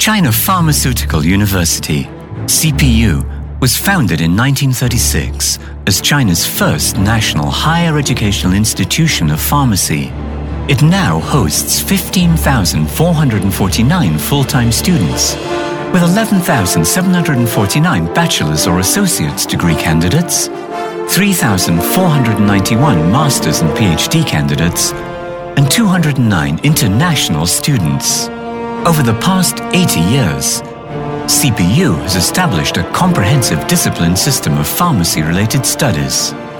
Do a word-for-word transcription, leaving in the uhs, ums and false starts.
China Pharmaceutical University, C P U, was founded in nineteen thirty-six as China's first national higher educational institution of pharmacy. It now hosts fifteen thousand four hundred forty-nine full-time students, with eleven thousand seven hundred forty-nine bachelor's or associate's degree candidates, three thousand four hundred ninety-one master's and PhD candidates, and two hundred nine international students. Over the past eighty years, C P U has established a comprehensive discipline system of pharmacy-related studies.